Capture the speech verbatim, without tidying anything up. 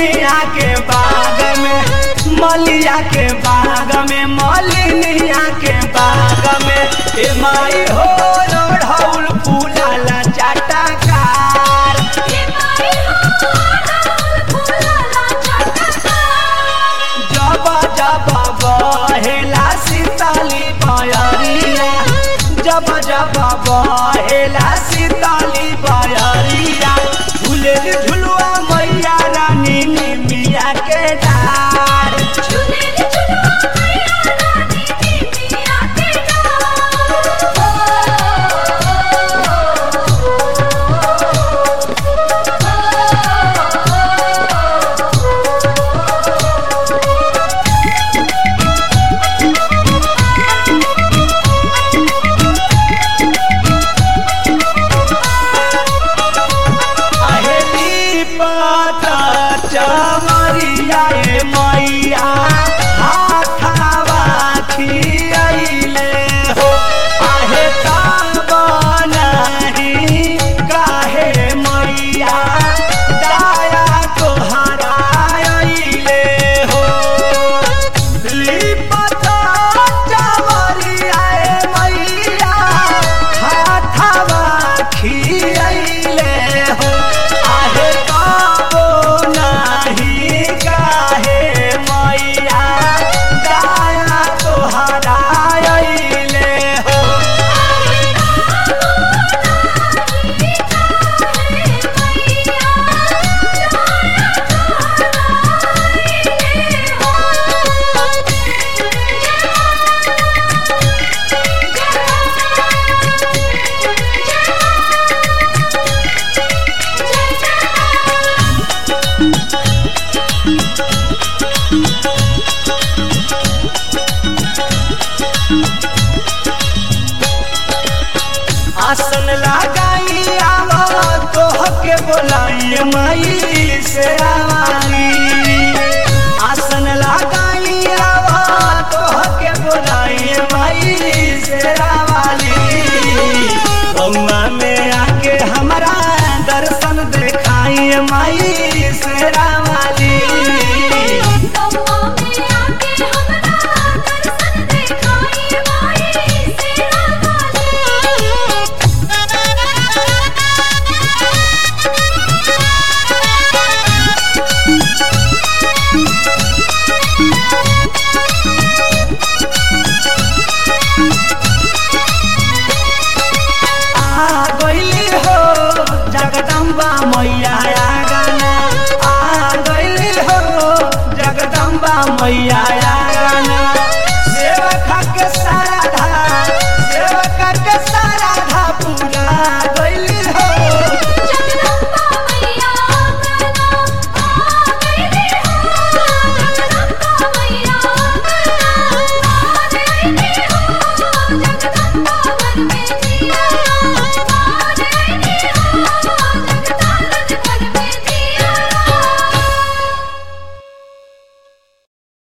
मलिनिया के बाग में, मलिया के बाग में, मलिनिया के बाग में ए माई हो ढौल फूलाला चटकार। जब जब बहेला शीतली बयरिया, जब जब बहेला शीतली बयरिया, झूले झुलुआ मैया रानी निमिया के डार। चमरिया मैया हाथावा खियाइले हो, आहे तब नहीं काहे मैया दया तोहरा अइले हो। लिपत चमरिया मैया हाथावा खियाइले हो, आहे आसन लगाई आवा तोहके बोलाई माई से आवाली। आसन लगाई आवा तोहके बोलाई माई से आवाली। बउआ में आके हमारा दर्शन देखाई माई से आवाली।